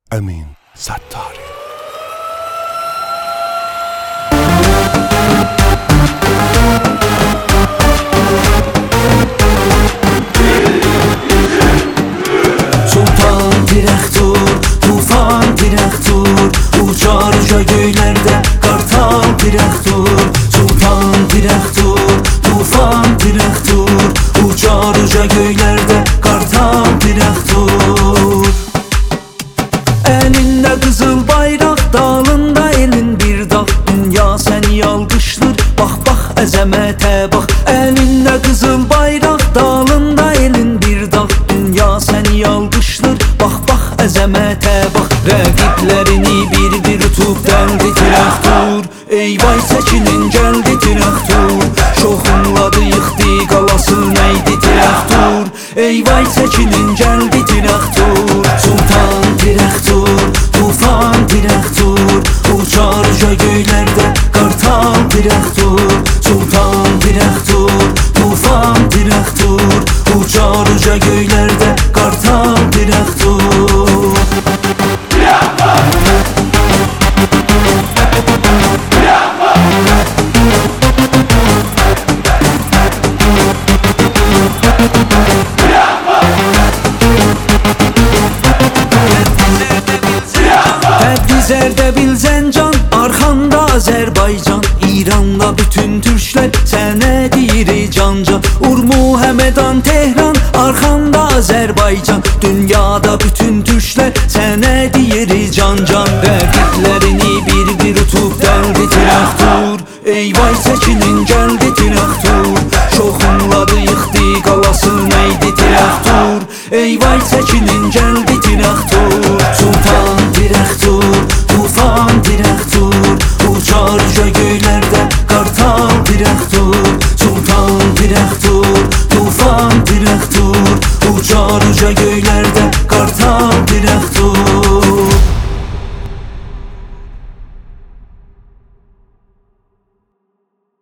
Emin Sattari. Sultan direktur, tufan direktur, uçar uca göylerde kartal direktur. Sultan direktur, tufan direktur, uçar uca göylerde kartal direktur. Elinde kızıl bayrak, dalında elin bir dağ. Dünya seni alkışlar, bak bak ezemete bak. Elinde kızıl bayrak, dalında elin bir dağ. Dünya seni alkışlar, bak bak ezemete bak. Rəqiblərini bir tutub dəldi traktor. Ey vay çəkinin gəldi traktor. Şoxunladı yıxdı qalası neydi traktor. Ey vay çəkinin gəldi traktor. Sultan direktor, tufan direktor, uçar uca göylerde kartal direktor. Sultan direktor, tufan direktor, uçar uca göylerde kartal direktor. Erdebil Zəncan, arxanda Azərbaycan. İran'da bütün Türklər sənə deyir cancan. Urmu, Həmədan, Tehran, arxanda Azərbaycan. Dünyada bütün Türklər sənə deyir cancan. Rəqiblərini bir tutub dəldi traktor. Ey vay çəkinin gəldi traktor. Şoxunladı yıxdı qalası neydi traktor. Ey vay çəkinin gəldi traktor. Sultan direktor, tufan direktor, uçar uca göylerde kartal direktor. Sultan direktor, tufan direktor, uçar uca göylerde kartal